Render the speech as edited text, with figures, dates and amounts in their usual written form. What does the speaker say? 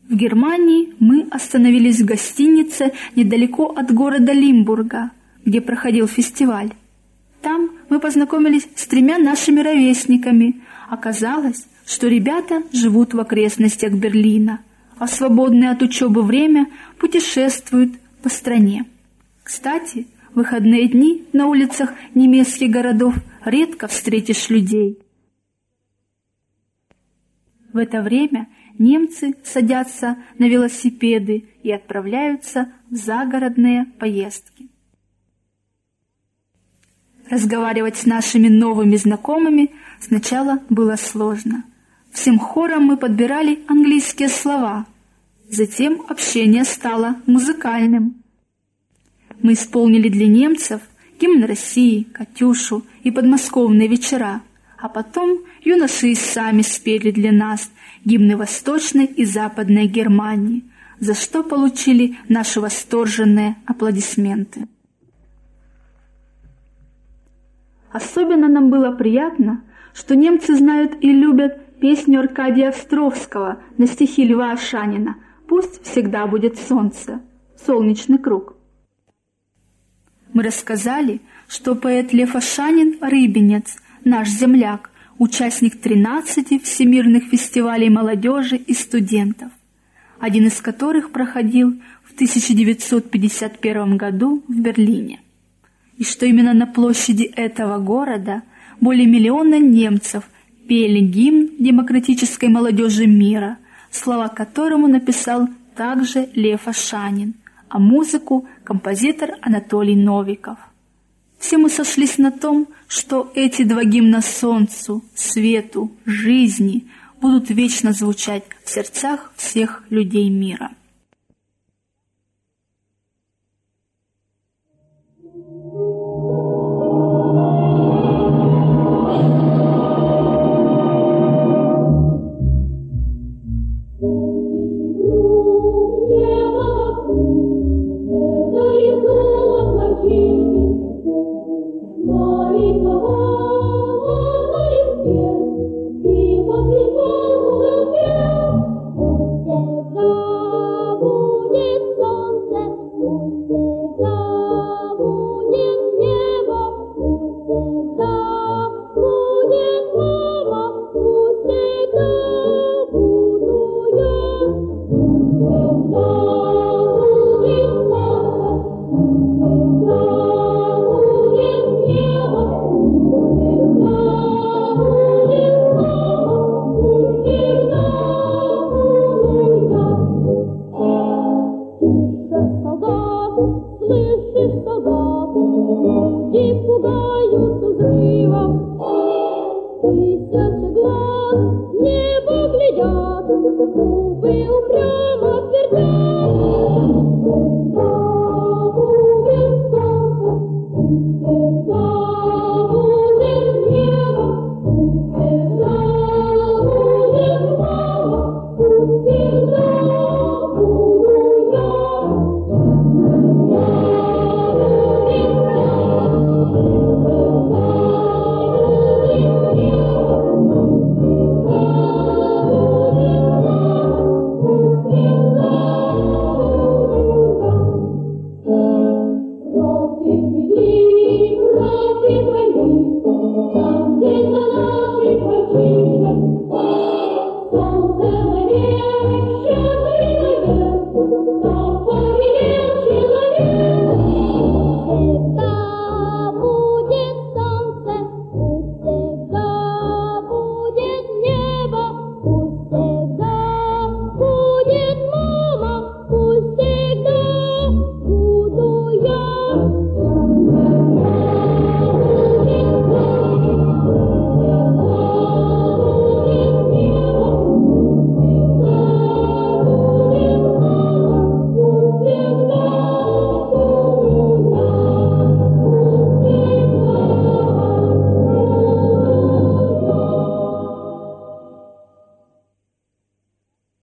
В Германии мы остановились в гостинице недалеко от города Лимбурга, где проходил фестиваль. Там мы познакомились с 3 нашими ровесниками. Оказалось, что ребята живут в окрестностях Берлина, а в свободное от учебы время путешествуют по стране. Кстати, в выходные дни на улицах немецких городов редко встретишь людей. В это время немцы садятся на велосипеды и отправляются в загородные поездки. Разговаривать с нашими новыми знакомыми сначала было сложно. Всем хором мы подбирали английские слова. Затем общение стало музыкальным. Мы исполнили для немцев гимн России, «Катюшу» и подмосковные вечера, а потом юноши и сами спели для нас гимны Восточной и Западной Германии, за что получили наши восторженные аплодисменты. Особенно нам было приятно, что немцы знают и любят песню Аркадия Островского на стихи Льва Ашанина «Пусть всегда будет солнце», «Солнечный круг». Мы рассказали, что поэт Лев Ашанин – рыбинец, наш земляк, участник 13 всемирных фестивалей молодежи и студентов, один из которых проходил в 1951 году в Берлине. И что именно на площади этого города более 1 миллиона немцев пели гимн демократической молодежи мира, слова которому написал также Лев Ашанин, а музыку – композитор Анатолий Новиков. Все мы сошлись на том, что эти 2 гимна солнцу, свету, жизни будут вечно звучать в сердцах всех людей мира. Губы упрямо твердят.